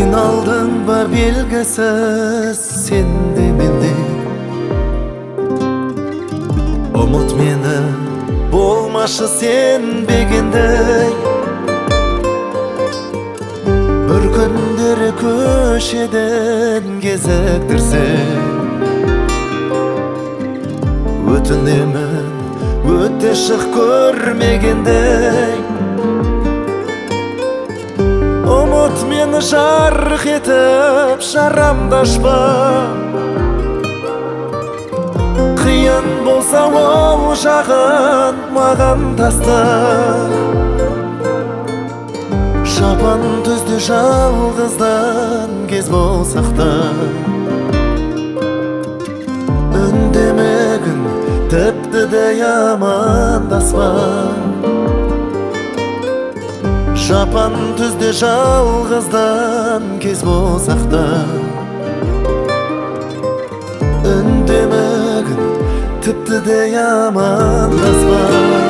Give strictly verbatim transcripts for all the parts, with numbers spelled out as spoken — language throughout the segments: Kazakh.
Қиналдың ба белгісіз сен де мендей. Ұмыт мені болмашы сенбегендей. Бір күндері көшеден кезіктірсең, өтінемін өте шық көрмегендей. Ұмыт мені жарқ етіп жарамды ашпа. Қиын болса ол жағын маған таста. Жапан түзде жалғыздан кез болсақ та, үндемегін тіпті де амандаспа. Жапан түзде жалғыздан кез болсақ та, үндемегін тіпті де амандаспа.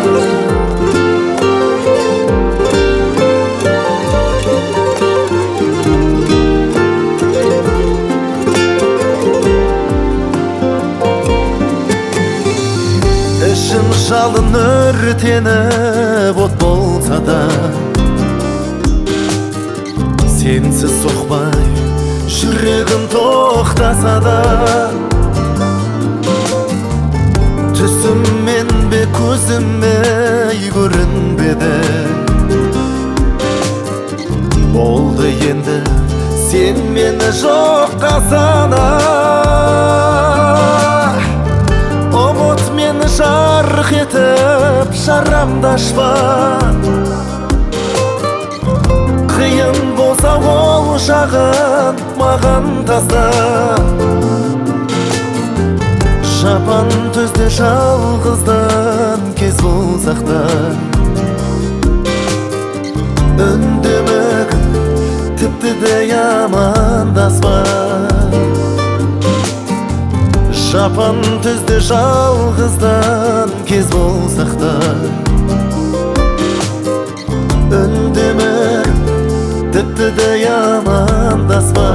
Ішім жалын өртеніп от болса да, сенсіз соқпай жүрегім тоқтаса да, түсіммен бе көзіме көрінбеді. Болды енді сен мені жоққа сана. Ұмыт мені жарқ етіп жарамды ашпа. Қиын болса ол жағын маған таста. Жапан түзде жалғыздан кез болсақ та, үндемегін тіпті де амандаспа. Жапан түзде жалғыздан кез болсақ та, үндемегін тіпті де амандаспа.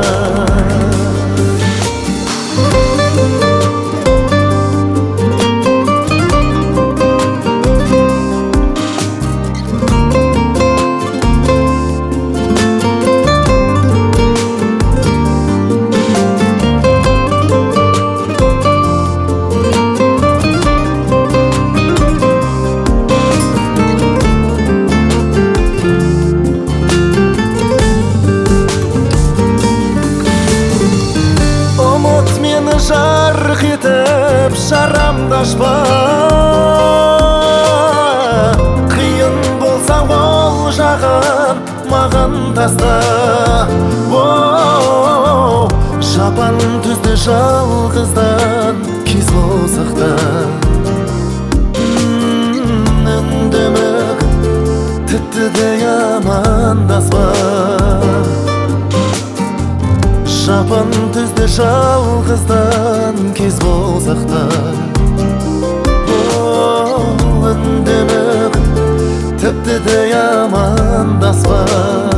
Жарқ етіп жарамды ашпа. Қиын болса ол жағын маған таста. Жапан түзде жалғыздан кез болсақ та, үндемегін тіпті де амандаспа. Жапан түзде жалғыздан кез болсақ та, үндемегін тіпті де амандаспа.